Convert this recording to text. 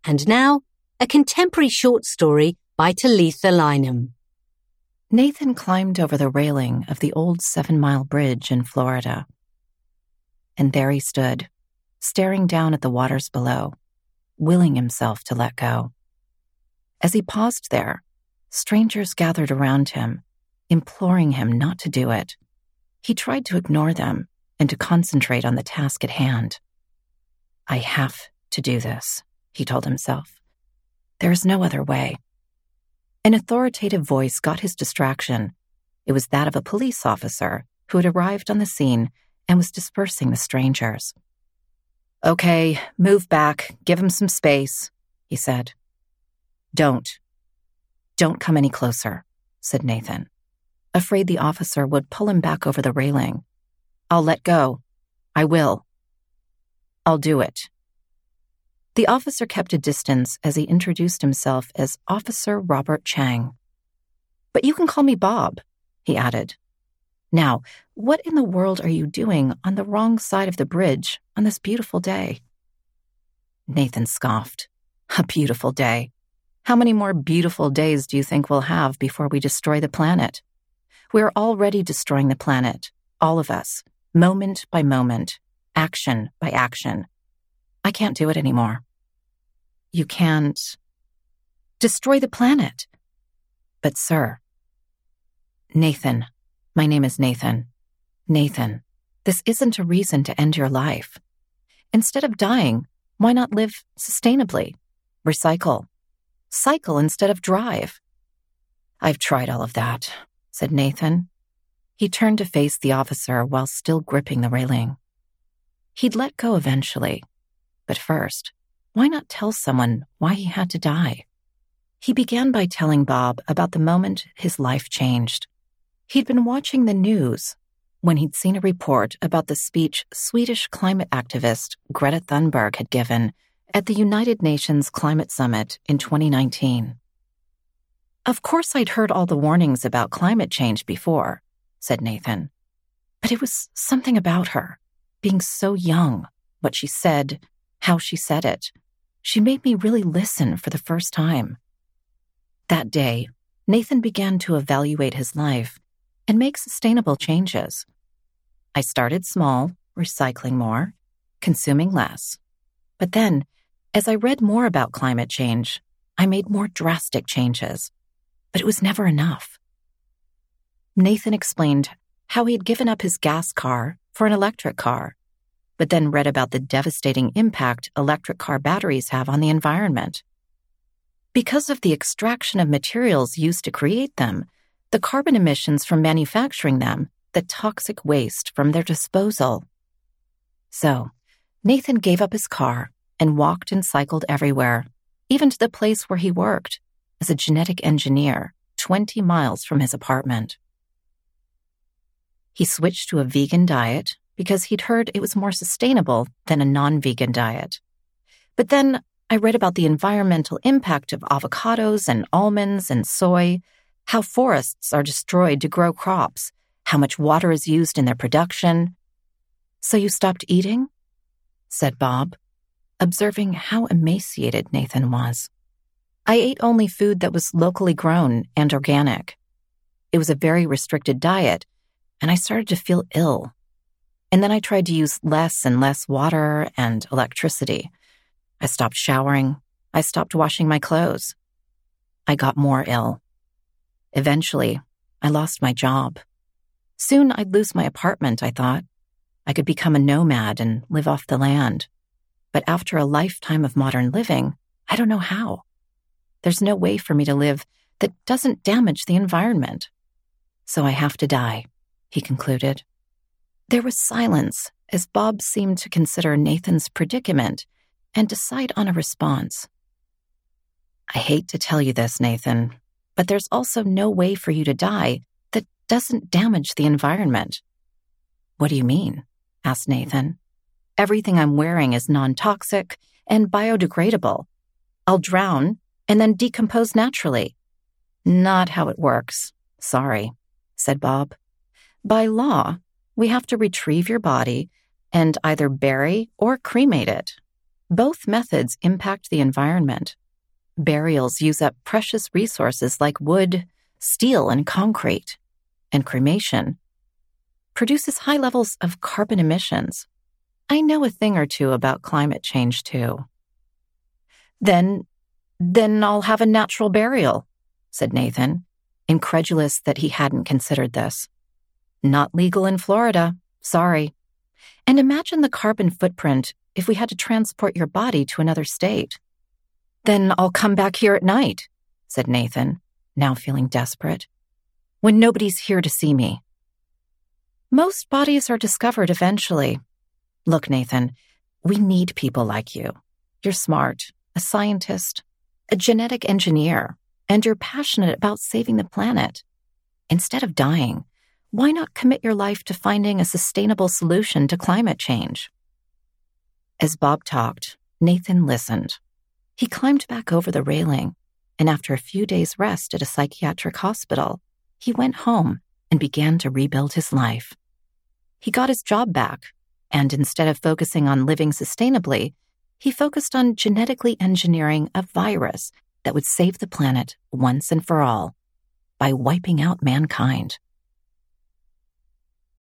And now, a contemporary short story by Talitha Lynham. Nathan climbed over the railing of the old 7 Mile Bridge in Florida. And there he stood, staring down at the waters below, willing himself to let go. As he paused there, strangers gathered around him, imploring him not to do it. He tried to ignore them and to concentrate on the task at hand. I have to do this, he told himself. There is no other way. An authoritative voice got his distraction. It was that of a police officer who had arrived on the scene and was dispersing the strangers. "Okay, move back, give him some space," he said. Don't come any closer," said Nathan, afraid the officer would pull him back over the railing. "I'll let go. I will. I'll do it." The officer kept a distance as he introduced himself as Officer Robert Chang. "But you can call me Bob," he added. "Now, what in the world are you doing on the wrong side of the bridge on this beautiful day?" Nathan scoffed. "A beautiful day. How many more beautiful days do you think we'll have before we destroy the planet? We're already destroying the planet, all of us, moment by moment, action by action. I can't do it anymore." "You can't destroy the planet." "But sir." "Nathan, my name is Nathan. Nathan, this isn't a reason to end your life. Instead of dying, why not live sustainably? Recycle. Cycle instead of drive." "I've tried all of that," said Nathan. He turned to face the officer while still gripping the railing. He'd let go eventually. But first, why not tell someone why he had to die? He began by telling Bob about the moment his life changed. He'd been watching the news when he'd seen a report about the speech Swedish climate activist Greta Thunberg had given at the United Nations Climate Summit in 2019. "Of course I'd heard all the warnings about climate change before," said Nathan. "But it was something about her, being so young, what she said, how she said it. She made me really listen for the first time." That day, Nathan began to evaluate his life and make sustainable changes. "I started small, recycling more, consuming less. But then, as I read more about climate change, I made more drastic changes. But it was never enough." Nathan explained how he had given up his gas car for an electric car, but then read about the devastating impact electric car batteries have on the environment. Because of the extraction of materials used to create them, the carbon emissions from manufacturing them, the toxic waste from their disposal. So, Nathan gave up his car and walked and cycled everywhere, even to the place where he worked as a genetic engineer 20 miles from his apartment. He switched to a vegan diet because he'd heard it was more sustainable than a non-vegan diet. But then I read about the environmental impact of avocados and almonds and soy, how forests are destroyed to grow crops, how much water is used in their production. "So you stopped eating?" said Bob, observing how emaciated Nathan was. "I ate only food that was locally grown and organic. It was a very restricted diet, and I started to feel ill. And then I tried to use less and less water and electricity. I stopped showering. I stopped washing my clothes. I got more ill. Eventually, I lost my job. Soon I'd lose my apartment, I thought. I could become a nomad and live off the land. But after a lifetime of modern living, I don't know how. There's no way for me to live that doesn't damage the environment. So I have to die," he concluded. There was silence as Bob seemed to consider Nathan's predicament and decide on a response. "I hate to tell you this, Nathan, but there's also no way for you to die that doesn't damage the environment." "What do you mean?" asked Nathan. "Everything I'm wearing is non-toxic and biodegradable. I'll drown and then decompose naturally." "Not how it works. Sorry," said Bob. "By law, we have to retrieve your body and either bury or cremate it. Both methods impact the environment. Burials use up precious resources like wood, steel, and concrete, and cremation produces high levels of carbon emissions. I know a thing or two about climate change, too. Then I'll have a natural burial, said Nathan, incredulous that he hadn't considered this. Not legal in Florida, sorry. And imagine the carbon footprint if we had to transport your body to another state. Then I'll come back here at night, said Nathan, now feeling desperate, when nobody's here to see me. Most bodies are discovered eventually. Look, Nathan, we need people like you. You're smart, a scientist, a genetic engineer, and you're passionate about saving the planet. Instead of dying, why not commit your life to finding a sustainable solution to climate change? As Bob talked, Nathan listened. He climbed back over the railing, and after a few days' rest at a psychiatric hospital, he went home and began to rebuild his life. He got his job back, and instead of focusing on living sustainably, he focused on genetically engineering a virus that would save the planet once and for all by wiping out mankind.